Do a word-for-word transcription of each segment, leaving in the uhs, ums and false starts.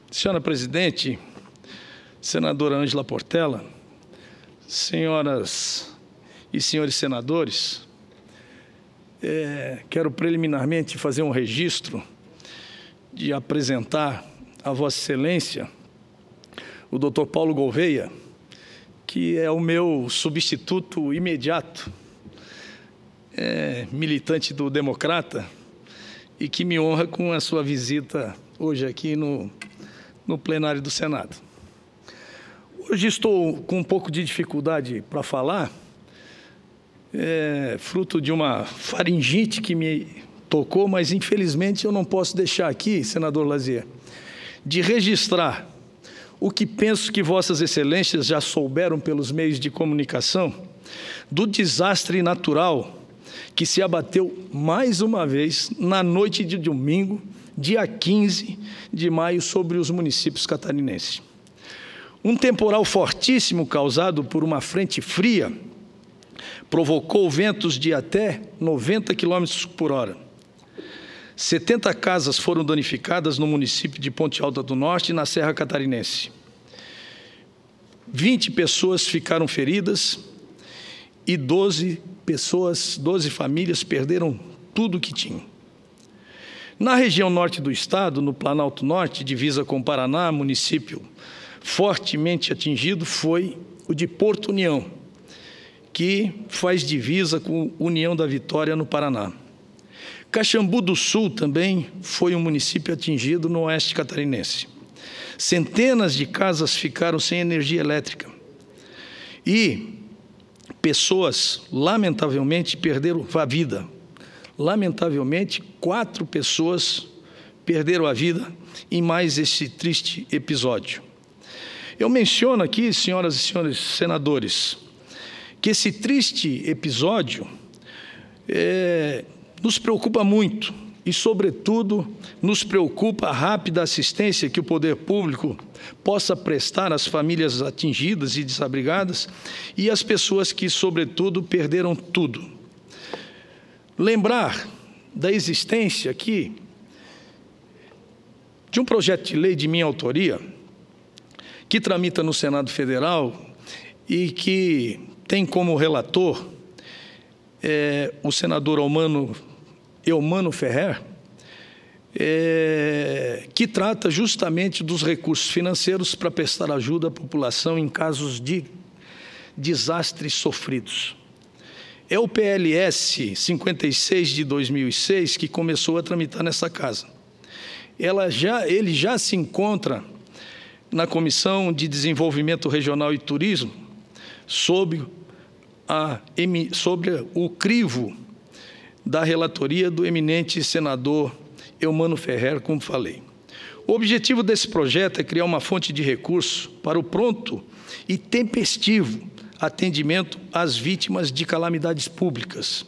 Senhora Presidente, Senadora Ângela Portela, senhoras e senhores senadores, é, quero preliminarmente fazer um registro de apresentar a Vossa Excelência o doutor Paulo Gouveia, que é o meu substituto imediato, é, militante do Democrata, e que me honra com a sua visita hoje aqui no, no plenário do Senado. Hoje estou com um pouco de dificuldade para falar, é, fruto de uma faringite que me tocou, mas infelizmente eu não posso deixar aqui, senador Lazier, de registrar o que penso que Vossas Excelências já souberam pelos meios de comunicação do desastre natural que se abateu mais uma vez na noite de domingo, dia quinze de maio, sobre os municípios catarinenses. Um temporal fortíssimo causado por uma frente fria provocou ventos de até noventa quilômetros por hora. setenta casas foram danificadas no município de Ponte Alta do Norte e na Serra Catarinense. vinte pessoas ficaram feridas e doze pessoas, doze famílias perderam tudo o que tinham. Na região norte do estado, no Planalto Norte, divisa com o Paraná, município fortemente atingido foi o de Porto União, que faz divisa com União da Vitória, no Paraná. Caxambu do Sul também foi um município atingido no oeste catarinense. Centenas de casas ficaram sem energia elétrica e pessoas, lamentavelmente, perderam a vida. Lamentavelmente, quatro pessoas perderam a vida em mais esse triste episódio. Eu menciono aqui, senhoras e senhores senadores, que esse triste episódio é, nos preocupa muito e, sobretudo, nos preocupa a rápida assistência que o poder público possa prestar às famílias atingidas e desabrigadas e às pessoas que, sobretudo, perderam tudo. Lembrar da existência aqui de um projeto de lei de minha autoria, que tramita no Senado Federal e que tem como relator é, o senador Eumano, Eumano Ferrer, é, que trata justamente dos recursos financeiros para prestar ajuda à população em casos de desastres sofridos. É o P L S cinquenta e seis de dois mil e seis que começou a tramitar nessa casa. Ela já, ele já se encontra na Comissão de Desenvolvimento Regional e Turismo, sob, a, sobre o crivo da relatoria do eminente senador Eumano Ferrer, como falei. O objetivo desse projeto é criar uma fonte de recursos para o pronto e tempestivo atendimento às vítimas de calamidades públicas.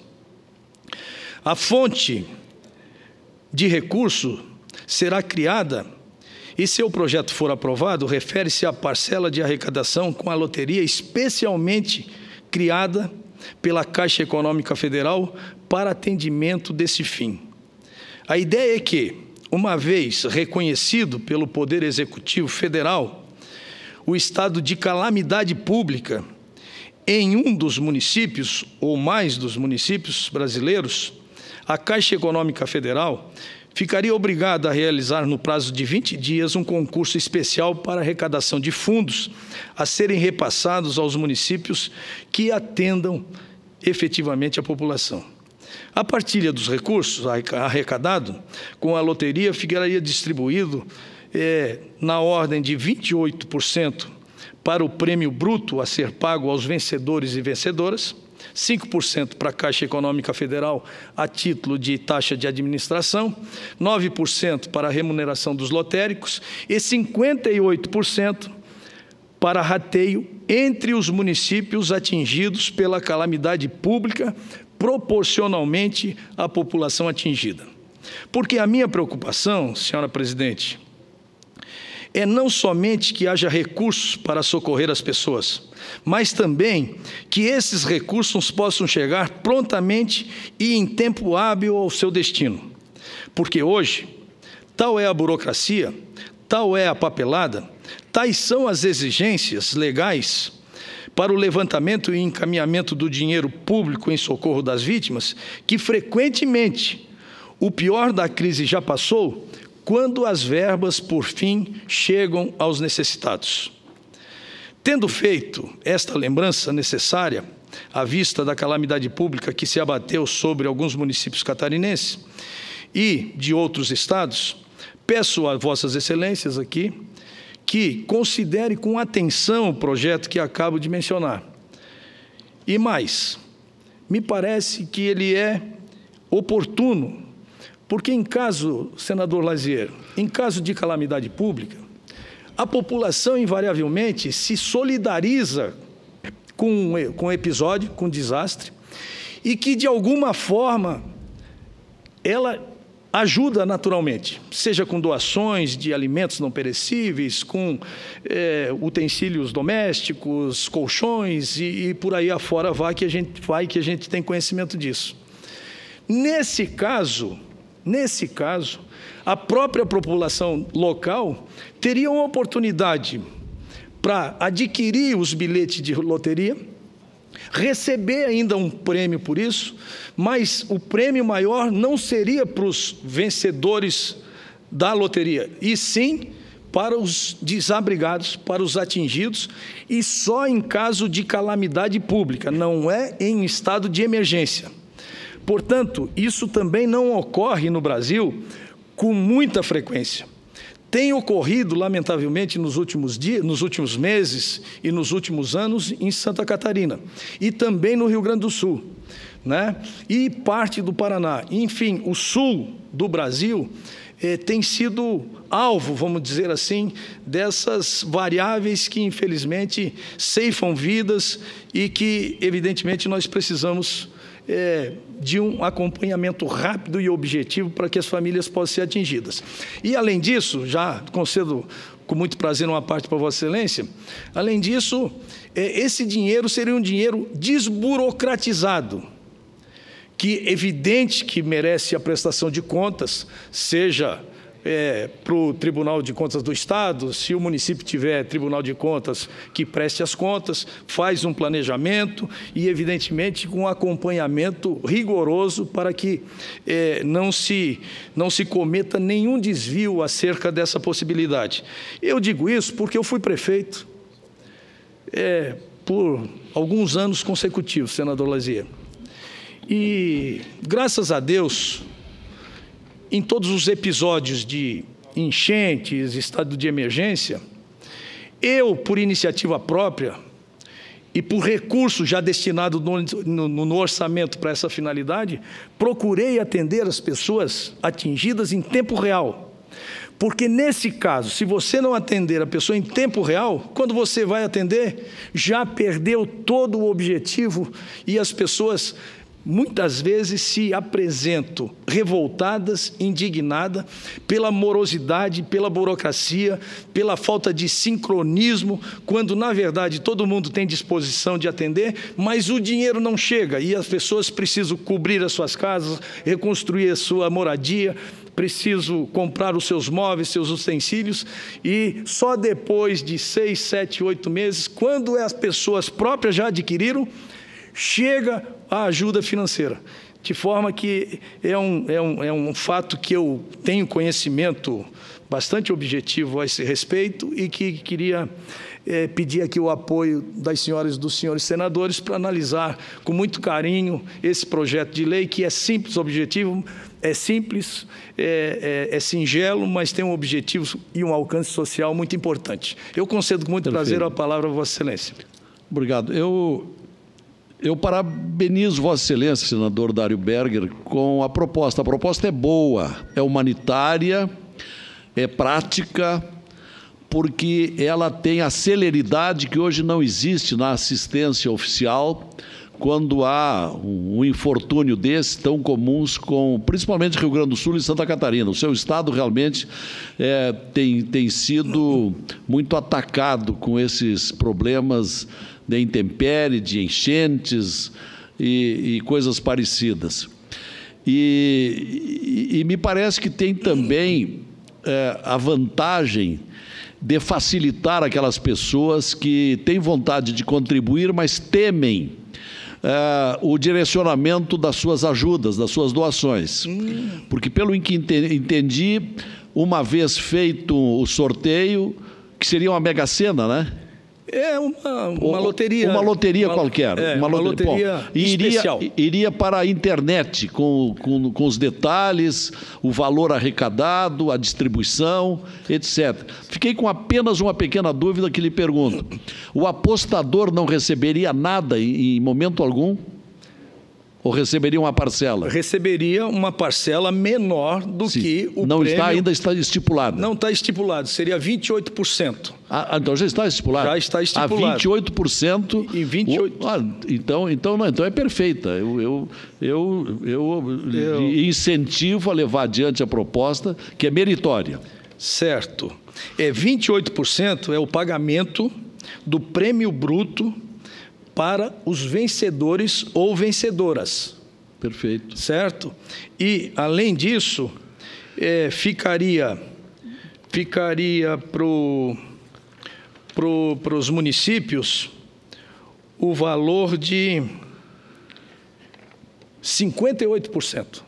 A fonte de recurso será criada e, se o projeto for aprovado, refere-se à parcela de arrecadação com a loteria especialmente criada pela Caixa Econômica Federal para atendimento desse fim. A ideia é que, uma vez reconhecido pelo Poder Executivo Federal o estado de calamidade pública em um dos municípios ou mais dos municípios brasileiros, a Caixa Econômica Federal ficaria obrigada a realizar, no prazo de vinte dias, um concurso especial para arrecadação de fundos a serem repassados aos municípios que atendam efetivamente a população. A partilha dos recursos arrecadados com a loteria ficaria distribuído é, na ordem de vinte e oito por cento para o prêmio bruto a ser pago aos vencedores e vencedoras, cinco por cento para a Caixa Econômica Federal a título de taxa de administração, nove por cento para a remuneração dos lotéricos e cinquenta e oito por cento para rateio entre os municípios atingidos pela calamidade pública, proporcionalmente à população atingida. Porque a minha preocupação, senhora Presidente, é não somente que haja recursos para socorrer as pessoas, mas também que esses recursos possam chegar prontamente e em tempo hábil ao seu destino. Porque hoje, tal é a burocracia, tal é a papelada, tais são as exigências legais para o levantamento e encaminhamento do dinheiro público em socorro das vítimas, que frequentemente o pior da crise já passou, quando as verbas, por fim, chegam aos necessitados. Tendo feito esta lembrança necessária, à vista da calamidade pública que se abateu sobre alguns municípios catarinenses e de outros estados, peço a vossas excelências aqui que considere com atenção o projeto que acabo de mencionar. E mais, me parece que ele é oportuno, porque em caso, senador Lazier, em caso de calamidade pública, a população invariavelmente se solidariza com, com o episódio, com o desastre, e que, de alguma forma, ela ajuda naturalmente, seja com doações de alimentos não perecíveis, com é, utensílios domésticos, colchões e, e por aí afora vai que a gente vai que a gente tem conhecimento disso. Nesse caso, nesse caso, a própria população local teria uma oportunidade para adquirir os bilhetes de loteria, receber ainda um prêmio por isso, mas o prêmio maior não seria para os vencedores da loteria, e sim para os desabrigados, para os atingidos, e só em caso de calamidade pública, não é em estado de emergência. Portanto, isso também não ocorre no Brasil com muita frequência. Tem ocorrido, lamentavelmente, nos últimos dias, nos últimos meses e nos últimos anos em Santa Catarina e também no Rio Grande do Sul, né? E parte do Paraná. Enfim, o sul do Brasil eh, tem sido alvo, vamos dizer assim, dessas variáveis que, infelizmente, ceifam vidas e que, evidentemente, nós precisamos É, de um acompanhamento rápido e objetivo para que as famílias possam ser atingidas. E, além disso, já concedo com muito prazer uma parte para Vossa Excelência, além disso, é, esse dinheiro seria um dinheiro desburocratizado, que é evidente que merece a prestação de contas, seja É, para o Tribunal de Contas do Estado, se o município tiver Tribunal de Contas que preste as contas, faz um planejamento e, evidentemente, com um acompanhamento rigoroso para que é, não se, não se cometa nenhum desvio acerca dessa possibilidade. Eu digo isso porque eu fui prefeito é, por alguns anos consecutivos, senador Lazier. E, graças a Deus, em todos os episódios de enchentes, estado de emergência, eu, por iniciativa própria e por recurso já destinado no, no, no orçamento para essa finalidade, procurei atender as pessoas atingidas em tempo real. Porque, nesse caso, se você não atender a pessoa em tempo real, quando você vai atender, já perdeu todo o objetivo e as pessoas muitas vezes se apresentam revoltadas, indignadas pela morosidade, pela burocracia, pela falta de sincronismo, quando, na verdade, todo mundo tem disposição de atender, mas o dinheiro não chega e as pessoas precisam cobrir as suas casas, reconstruir a sua moradia, precisam comprar os seus móveis, seus utensílios, e só depois de seis, sete, oito meses, quando as pessoas próprias já adquiriram, chega a ajuda financeira, de forma que é um, é, um, é um fato que eu tenho conhecimento bastante objetivo a esse respeito e que queria é, pedir aqui o apoio das senhoras e dos senhores senadores para analisar com muito carinho esse projeto de lei, que é simples, objetivo, é simples, é, é, é singelo, mas tem um objetivo e um alcance social muito importante. Eu concedo com muito Perfeito. prazer a palavra a Vossa Excelência. Obrigado. Eu... Eu parabenizo Vossa Excelência, senador Dário Berger, com a proposta. A proposta é boa, é humanitária, é prática, porque ela tem a celeridade que hoje não existe na assistência oficial, quando há um infortúnio desse, tão comuns, com, principalmente Rio Grande do Sul e Santa Catarina. O seu estado realmente é, tem, tem sido muito atacado com esses problemas de intempérie, de enchentes e, e coisas parecidas. E, e, e me parece que tem também é, a vantagem de facilitar aquelas pessoas que têm vontade de contribuir, mas temem é, o direcionamento das suas ajudas, das suas doações. Hum. Porque, pelo que entendi, uma vez feito o sorteio, que seria uma mega-sena, né? É uma, uma loteria. Uma loteria uma, qualquer. É, uma, uma loteria, loteria Bom, iria, especial. Iria para a internet, com, com, com os detalhes, o valor arrecadado, a distribuição, etcétera. Fiquei com apenas uma pequena dúvida que lhe pergunto. O apostador não receberia nada em, em momento algum? Ou receberia uma parcela? Receberia uma parcela menor do Sim. que o não prêmio... Está, ainda está estipulado. Não está estipulado, seria vinte e oito por cento. Ah, então já está estipulado? Já está estipulado. A vinte e oito por cento... E vinte e oito... Ah, então, então, não, então é perfeita. Eu, eu, eu, eu, eu incentivo a levar adiante a proposta, que é meritória. Certo. É, vinte e oito por cento é o pagamento do prêmio bruto para os vencedores ou vencedoras. Perfeito. Certo? E, além disso, é, ficaria, ficaria para pro, os municípios o valor de cinquenta e oito por cento,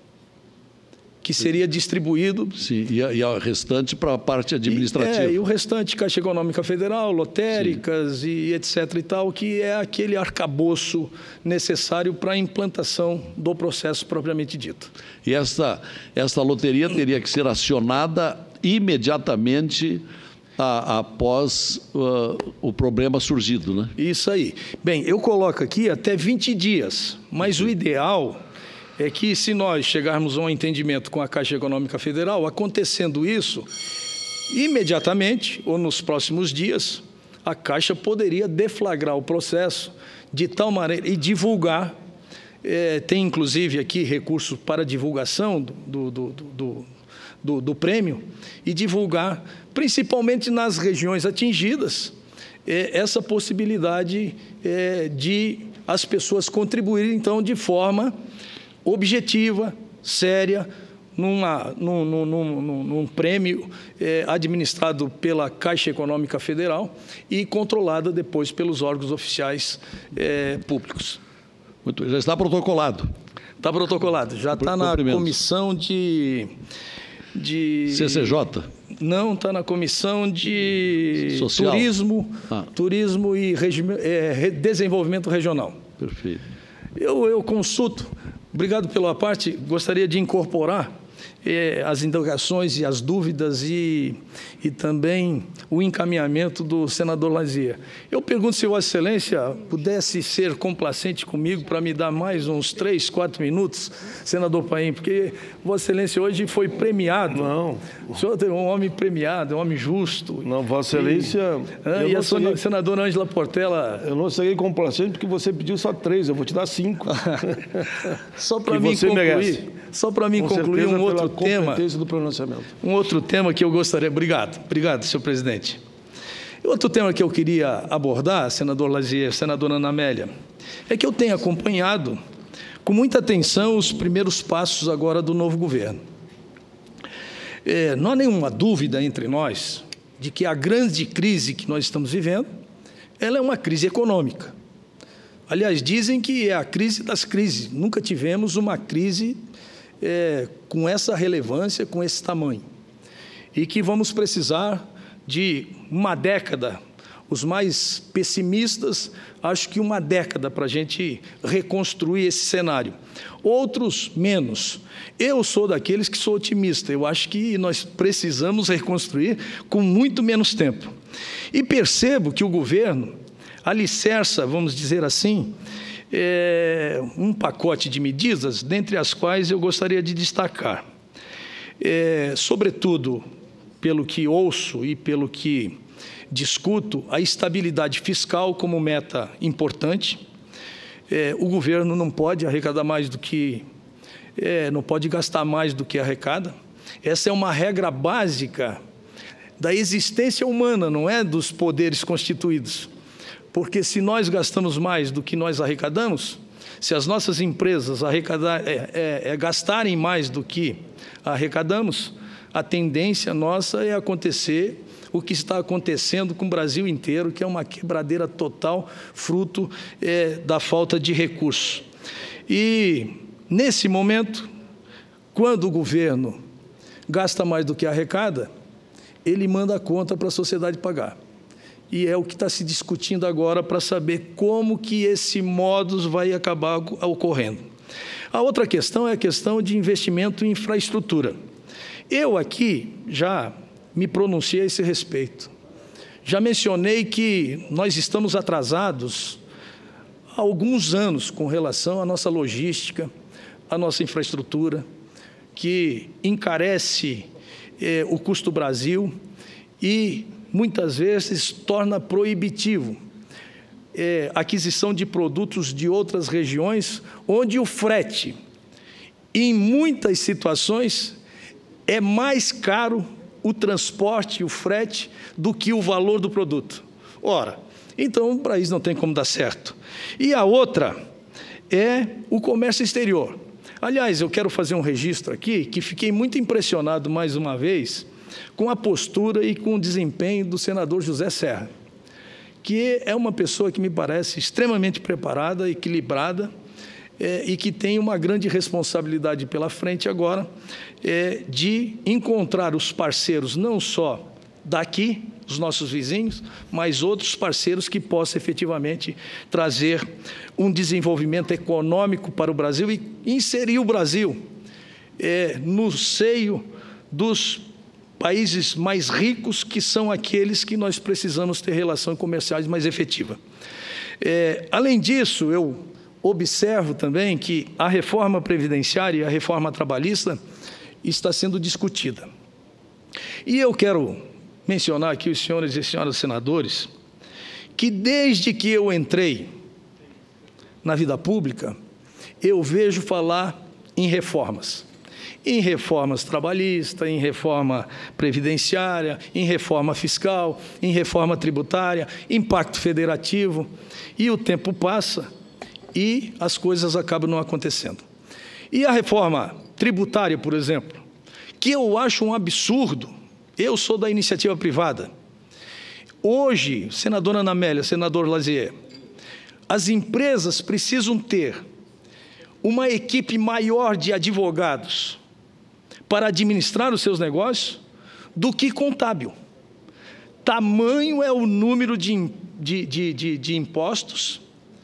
que seria distribuído... Sim, e a, e a restante para a parte administrativa. E, é, e o restante, Caixa Econômica Federal, lotéricas Sim. e etc e tal, que é aquele arcabouço necessário para a implantação do processo propriamente dito. E essa, essa loteria teria que ser acionada imediatamente a, após uh, o problema surgido, né? Isso aí. Bem, eu coloco aqui até vinte dias, mas Sim. o ideal... é que, se nós chegarmos a um entendimento com a Caixa Econômica Federal, acontecendo isso, imediatamente, ou nos próximos dias, a Caixa poderia deflagrar o processo de tal maneira e divulgar, é, tem inclusive aqui recurso para divulgação do, do, do, do, do prêmio, e divulgar, principalmente nas regiões atingidas, é, essa possibilidade é, de as pessoas contribuírem, então, de forma... objetiva, séria, numa, num, num, num, num prêmio é, administrado pela Caixa Econômica Federal e controlada depois pelos órgãos oficiais é, públicos. Muito, já está protocolado. Está protocolado, já está na comissão de, de... C C J? Não, está na comissão de Social. Turismo, ah. turismo e regime, é, Desenvolvimento Regional. Perfeito. Eu, eu consulto... Obrigado pela parte. Gostaria de incorporar eh, as indagações e as dúvidas e, e também o encaminhamento do senador Lazier. Eu pergunto se Vossa Excelência pudesse ser complacente comigo para me dar mais uns três, quatro minutos, senador Paim, porque Vossa Excelência hoje foi premiado. Não. O senhor é um homem premiado, é um homem justo. Não, Vossa Excelência... E, e a serei, senadora Ângela Portela... Eu não serei complacente porque você pediu só três, eu vou te dar cinco. Só para mim concluir, merece. Só para mim Com concluir um outro tema, do pronunciamento. um outro tema que eu gostaria, obrigado, obrigado, senhor presidente. Outro tema que eu queria abordar, senador Lazier, senadora Ana Amélia, é que eu tenho acompanhado com muita atenção os primeiros passos agora do novo governo. É, não há nenhuma dúvida entre nós de que a grande crise que nós estamos vivendo, ela é uma crise econômica. Aliás, dizem que é a crise das crises. Nunca tivemos uma crise é, com essa relevância, com esse tamanho. E que vamos precisar de uma década. Os mais pessimistas, acho que uma década para a gente reconstruir esse cenário. Outros, menos. Eu sou daqueles que sou otimista. Eu acho que nós precisamos reconstruir com muito menos tempo. E percebo que o governo alicerça, vamos dizer assim, é, um pacote de medidas, dentre as quais eu gostaria de destacar. É, sobretudo, pelo que ouço e pelo que discuto, a estabilidade fiscal como meta importante. É, o governo não pode arrecadar mais do que... É, não pode gastar mais do que arrecada. Essa é uma regra básica da existência humana, não é dos poderes constituídos. Porque se nós gastamos mais do que nós arrecadamos, se as nossas empresas arrecadar, é, é, é, gastarem mais do que arrecadamos, A tendência nossa é acontecer o que está acontecendo com o Brasil inteiro, que é uma quebradeira total, fruto é, da falta de recursos. E, nesse momento, quando o governo gasta mais do que arrecada, ele manda a conta para a sociedade pagar. E é o que está se discutindo agora para saber como que esse modus vai acabar ocorrendo. A outra questão é a questão de investimento em infraestrutura. Eu aqui já me pronunciei a esse respeito. Já mencionei que nós estamos atrasados há alguns anos com relação à nossa logística, à nossa infraestrutura, que encarece eh, o custo do Brasil e, muitas vezes, torna proibitivo eh, a aquisição de produtos de outras regiões, onde o frete, em muitas situações, é mais caro o transporte, o frete, do que o valor do produto. Ora, então, para isso não tem como dar certo. E a outra é o comércio exterior. Aliás, eu quero fazer um registro aqui, que fiquei muito impressionado, mais uma vez, com a postura e com o desempenho do senador José Serra, que é uma pessoa que me parece extremamente preparada, equilibrada, É, e que tem uma grande responsabilidade pela frente agora é, de encontrar os parceiros não só daqui, os nossos vizinhos, mas outros parceiros que possam efetivamente trazer um desenvolvimento econômico para o Brasil e inserir o Brasil é, no seio dos países mais ricos, que são aqueles que nós precisamos ter relações comerciais mais efetivas. É, além disso, eu observo também que a reforma previdenciária e a reforma trabalhista está sendo discutida. E eu quero mencionar aqui os senhores e senhoras senadores, que desde que eu entrei na vida pública, eu vejo falar em reformas. Em reformas trabalhistas, em reforma previdenciária, em reforma fiscal, em reforma tributária, em pacto federativo, e o tempo passa e as coisas acabam não acontecendo. E a reforma tributária, por exemplo, que eu acho um absurdo, eu sou da iniciativa privada. Hoje, senadora Ana Amélia, senador Lazier, as empresas precisam ter uma equipe maior de advogados para administrar os seus negócios do que contábil. Tamanho é o número de, de, de, de, de impostos,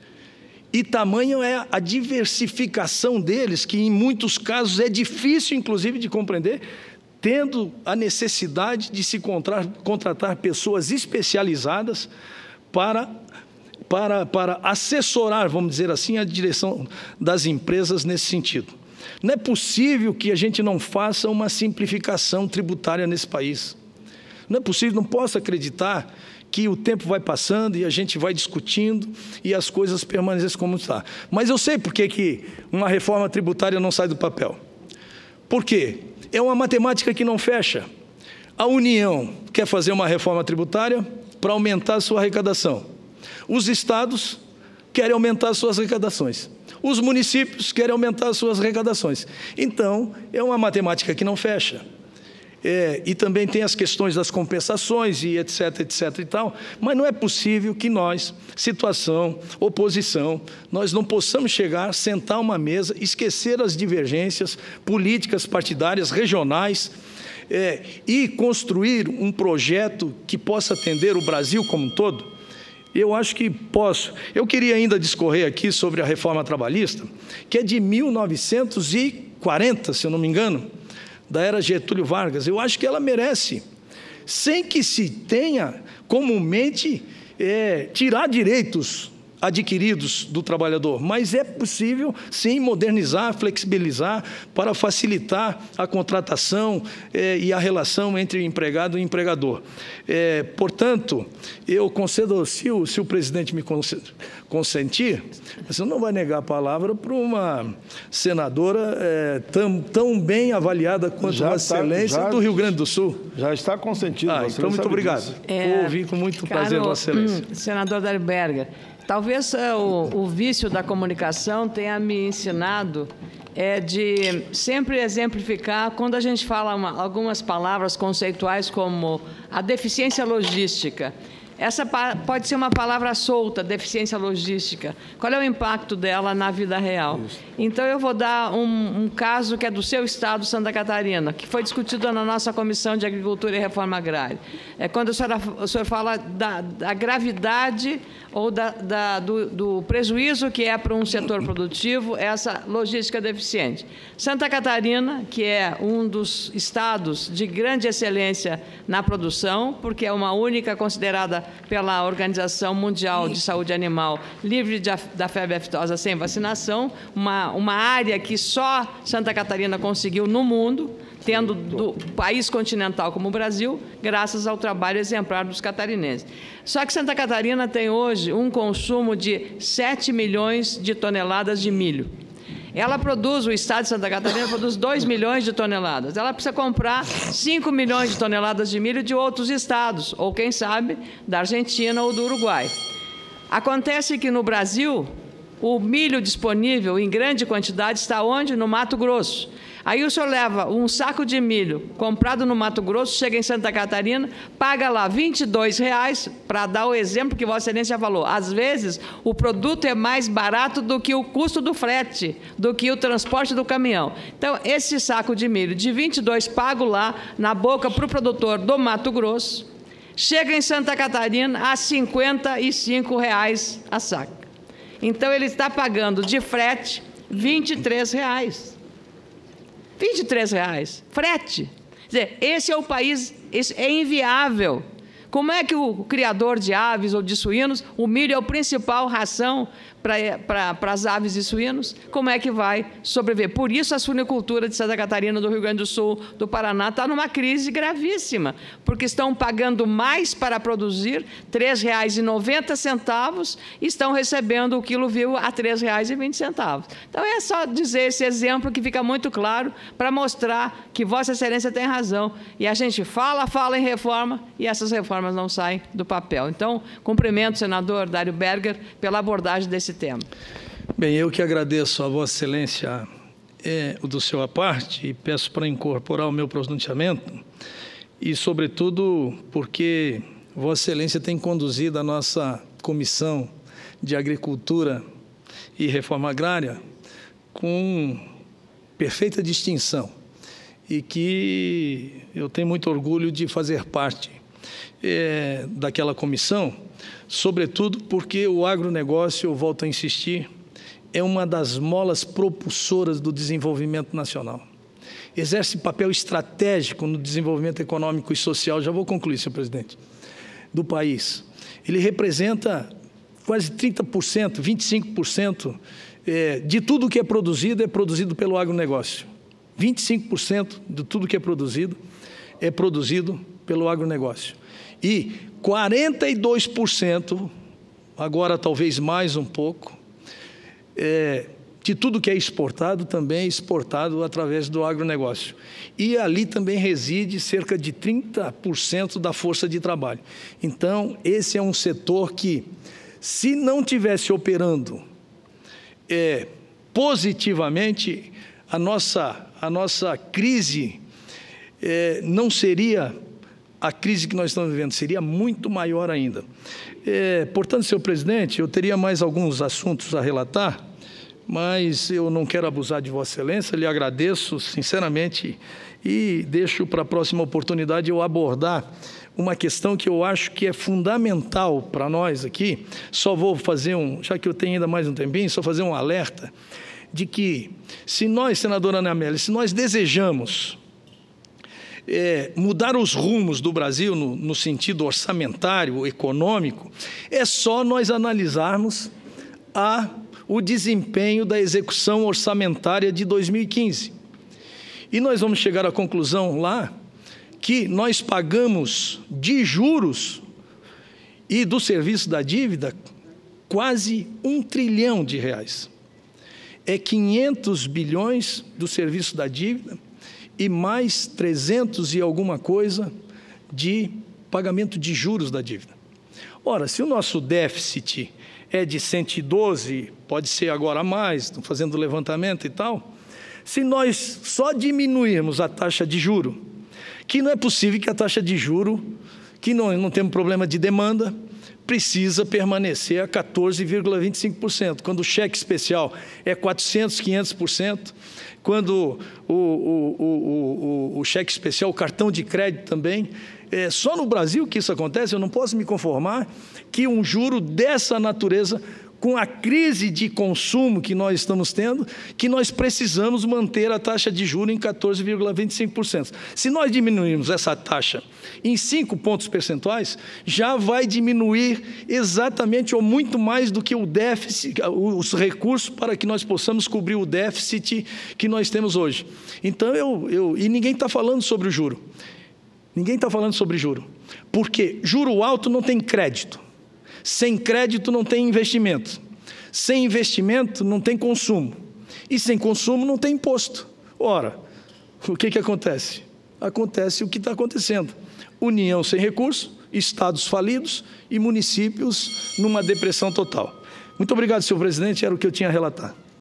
e tamanho é a diversificação deles, que em muitos casos é difícil, inclusive, de compreender, tendo a necessidade de se contratar pessoas especializadas para, para, para assessorar, vamos dizer assim, a direção das empresas nesse sentido. Não é possível que a gente não faça uma simplificação tributária nesse país. Não é possível, não posso acreditar que o tempo vai passando e a gente vai discutindo e as coisas permanecem como está. Mas eu sei por que que uma reforma tributária não sai do papel. Por quê? É uma matemática que não fecha. A União quer fazer uma reforma tributária para aumentar a sua arrecadação. Os estados querem aumentar as suas arrecadações. Os municípios querem aumentar as suas arrecadações. Então, é uma matemática que não fecha. É, e também tem as questões das compensações e etc, etc e tal, mas não é possível que nós, situação, oposição, nós não possamos chegar, sentar uma mesa, esquecer as divergências políticas, partidárias, regionais, é, e construir um projeto que possa atender o Brasil como um todo. Eu acho que posso. Eu queria ainda discorrer aqui sobre a reforma trabalhista, que é de mil novecentos e quarenta, se eu não me engano, da era Getúlio Vargas. Eu acho que ela merece, sem que se tenha comumente é, tirar direitos adquiridos do trabalhador, mas é possível, sim, modernizar, flexibilizar para facilitar a contratação é, e a relação entre empregado e empregador. É, portanto, eu concedo, se o, se o presidente me consentir, você não vai negar a palavra para uma senadora é, tão, tão bem avaliada quanto já Vossa tá, Excelência já, do Rio Grande do Sul. Já está consentido. Ah, então, muito obrigado. É, Vou ouvir com muito caro, prazer, Vossa Excelência. Hum, senador Dário Berger, Talvez uh, o, o vício da comunicação tenha me ensinado é, de sempre exemplificar, quando a gente fala uma, algumas palavras conceituais como a deficiência logística. Essa pode ser uma palavra solta, deficiência logística. Qual é o impacto dela na vida real? Isso. Então, eu vou dar um, um caso que é do seu estado, Santa Catarina, que foi discutido na nossa Comissão de Agricultura e Reforma Agrária. É quando o senhor, o senhor fala da, da gravidade ou da, da, do, do prejuízo que é para um setor produtivo essa logística deficiente. Santa Catarina, que é um dos estados de grande excelência na produção, porque é uma única considerada pela Organização Mundial de Saúde Animal livre de, da febre aftosa sem vacinação, uma, uma área que só Santa Catarina conseguiu no mundo, tendo do país continental como o Brasil, graças ao trabalho exemplar dos catarinenses. Só que Santa Catarina tem hoje um consumo de sete milhões de toneladas de milho. Ela produz, o estado de Santa Catarina produz dois milhões de toneladas. Ela precisa comprar cinco milhões de toneladas de milho de outros estados, ou quem sabe, da Argentina ou do Uruguai. Acontece que no Brasil, o milho disponível em grande quantidade está onde? No Mato Grosso. Aí o senhor leva um saco de milho comprado no Mato Grosso, chega em Santa Catarina, paga lá vinte e dois reais, para dar o exemplo que Vossa Excelência já falou. Às vezes, o produto é mais barato do que o custo do frete, do que o transporte do caminhão. Então, esse saco de milho de vinte e dois pago lá na boca para o produtor do Mato Grosso, chega em Santa Catarina a cinquenta e cinco reais a saca. Então, ele está pagando de frete vinte e três reais. vinte e três reais, frete. Quer dizer, esse é o país, esse é inviável. Como é que o criador de aves ou de suínos, o milho é a principal ração para as aves e suínos, como é que vai sobreviver? Por isso, a suinicultura de Santa Catarina, do Rio Grande do Sul, do Paraná, está numa crise gravíssima, porque estão pagando mais para produzir, três reais e noventa centavos, e estão recebendo o quilo vivo a três reais e vinte centavos. Então, é só dizer esse exemplo que fica muito claro para mostrar que Vossa Excelência tem razão. E a gente fala, fala em reforma, e essas reformas não saem do papel. Então, cumprimento o senador Dário Berger pela abordagem desse tema. Bem, eu que agradeço a Vossa Excelência é, do seu à parte e peço para incorporar o meu pronunciamento e, sobretudo, porque Vossa Excelência tem conduzido a nossa Comissão de Agricultura e Reforma Agrária com perfeita distinção e que eu tenho muito orgulho de fazer parte é, daquela comissão, sobretudo porque o agronegócio, eu volto a insistir, é uma das molas propulsoras do desenvolvimento nacional. Exerce papel estratégico no desenvolvimento econômico e social, já vou concluir, senhor presidente, do país. Ele representa quase trinta por cento, vinte e cinco por cento é, de tudo que é produzido é produzido pelo agronegócio. vinte e cinco por cento de tudo que é produzido é produzido pelo agronegócio. E quarenta e dois por cento, agora talvez mais um pouco, é, de tudo que é exportado também é exportado através do agronegócio. E ali também reside cerca de trinta por cento da força de trabalho. Então, esse é um setor que, se não tivesse operando é, positivamente, a nossa, a nossa crise é, não seria a crise que nós estamos vivendo, seria muito maior ainda. É, portanto, senhor presidente, eu teria mais alguns assuntos a relatar, mas eu não quero abusar de Vossa Excelência, lhe agradeço sinceramente e deixo para a próxima oportunidade eu abordar uma questão que eu acho que é fundamental para nós aqui. Só vou fazer um, já que eu tenho ainda mais um tempinho, só fazer um alerta de que, se nós, senadora Ana Amélia, se nós desejamos É, mudar os rumos do Brasil no, no sentido orçamentário, econômico, é só nós analisarmos a, o desempenho da execução orçamentária de dois mil e quinze. E nós vamos chegar à conclusão lá que nós pagamos de juros e do serviço da dívida quase um trilhão de reais. É quinhentos bilhões do serviço da dívida e mais trezentos e alguma coisa de pagamento de juros da dívida. Ora, se o nosso déficit é de cento e doze, pode ser agora mais, estão fazendo levantamento e tal, se nós só diminuirmos a taxa de juro, que não é possível que a taxa de juro, que não, não temos problema de demanda, precisa permanecer a quatorze vírgula vinte e cinco por cento, quando o cheque especial é quatrocentos, quinhentos por cento, quando o, o, o, o, o cheque especial, o cartão de crédito também, é só no Brasil que isso acontece. Eu não posso me conformar que um juro dessa natureza, com a crise de consumo que nós estamos tendo, que nós precisamos manter a taxa de juros em quatorze vírgula vinte e cinco por cento. Se nós diminuirmos essa taxa em cinco pontos percentuais, já vai diminuir exatamente ou muito mais do que o déficit, os recursos para que nós possamos cobrir o déficit que nós temos hoje. Então, eu, eu e ninguém está falando sobre o juro. Ninguém está falando sobre juro. Porque juro alto não tem crédito. Sem crédito não tem investimento. Sem investimento não tem consumo. E sem consumo não tem imposto. Ora, o que, que acontece? Acontece o que está acontecendo. União sem recurso, estados falidos e municípios numa depressão total. Muito obrigado, senhor presidente. Era o que eu tinha a relatar.